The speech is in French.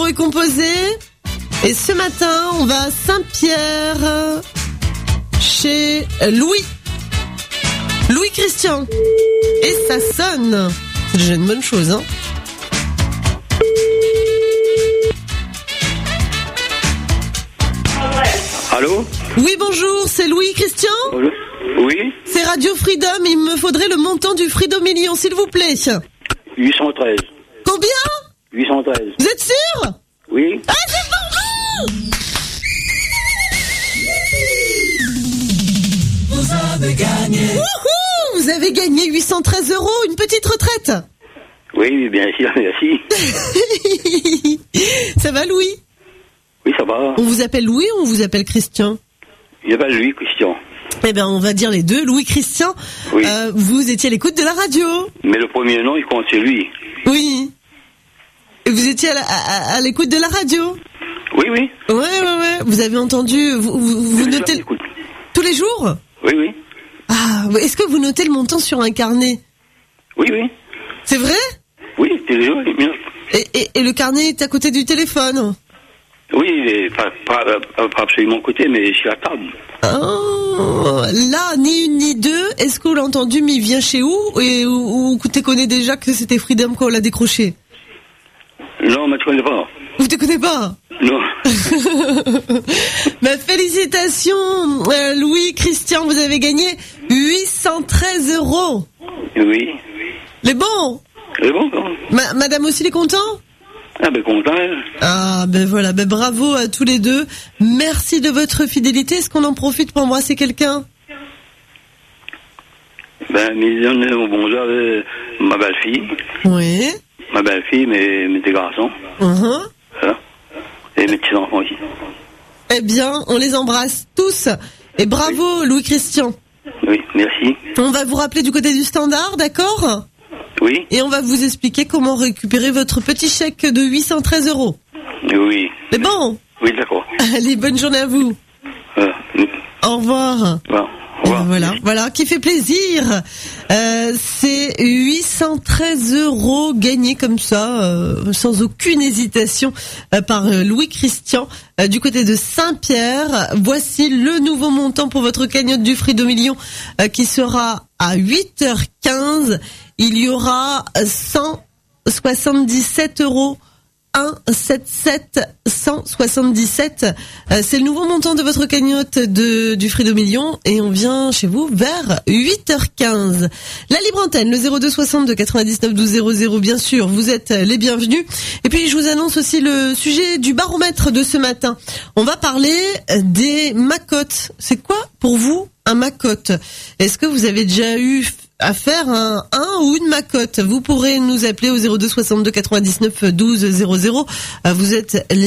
numéro est composé. Et ce matin, on va à Saint-Pierre chez Louis Christian. Et ça sonne. C'est déjà une bonne chose, hein. Allô? Oui, bonjour, c'est Louis Christian? Oui? C'est Radio Freedom, il me faudrait le montant du Freedom Million, s'il vous plaît. 813. Combien? 813. Vous êtes sûr? Oui? Ah, c'est pour vous! Vous avez gagné. Wouhou! Vous avez gagné 813 €, une petite retraite. Oui, bien sûr, merci. Ça va, Louis? Oui, ça va. On vous appelle Louis ou on vous appelle Christian? Il n'y a pas Louis Christian. Eh bien, on va dire les deux. Louis Christian, Oui. Vous étiez à l'écoute de la radio. Mais le premier nom, il compte, c'est lui. Oui. Et vous étiez à l'écoute de la radio. Oui, oui. Ouais. Vous avez entendu, vous notez Écoute. tous les jours? Oui, oui. Ah, est-ce que vous notez le montant sur un carnet? Oui, oui. C'est vrai? Oui, c'est les jours, bien. Et le carnet est à côté du téléphone? Oui, il est pas absolument à côté, mais je suis à table. Oh, là, ni une ni deux, est-ce que vous l'avez entendu, mais il vient chez où? Ou tu connais déjà que c'était Freedom quand on l'a décroché? Non, mais tu connais pas. Vous te connais pas? Non. Félicitations, Louis Christian, vous avez gagné 813 €. Oui. Les bons? C'est bon, quand même. Madame aussi, les contents? Ah, ben, content. Ah, ben voilà, ben bravo à tous les deux. Merci de votre fidélité. Est-ce qu'on en profite pour embrasser quelqu'un? Ben, bonjour, ma belle-fille. Oui. Ma belle-fille, mes deux garçons. Uh-huh. Voilà. Et mes petits-enfants aussi. Eh bien, on les embrasse tous. Et bravo, Louis Christian. Oui, merci. On va vous rappeler du côté du standard, d'accord? Oui? Et on va vous expliquer comment récupérer votre petit chèque de 813 €. Oui. C'est bon? Oui, d'accord. Allez, bonne journée à vous. Au revoir. Bon, au revoir. Voilà, qui fait plaisir. C'est 813 € gagnés comme ça, sans aucune hésitation, par Louis Christian, du côté de Saint-Pierre. Voici le nouveau montant pour votre cagnotte du Freedom Million, qui sera à 8h15. Il y aura 177 €. 177. C'est le nouveau montant de votre cagnotte du Freedom Million et on vient chez vous vers 8h15. La libre antenne, le 02 62 99 12 00, bien sûr, vous êtes les bienvenus. Et puis je vous annonce aussi le sujet du baromètre de ce matin. On va parler des macottes. C'est quoi pour vous un macotte? Est-ce que vous avez déjà eu à faire un ou une macotte? Vous pourrez nous appeler au 02 62 99 12 00. Vous êtes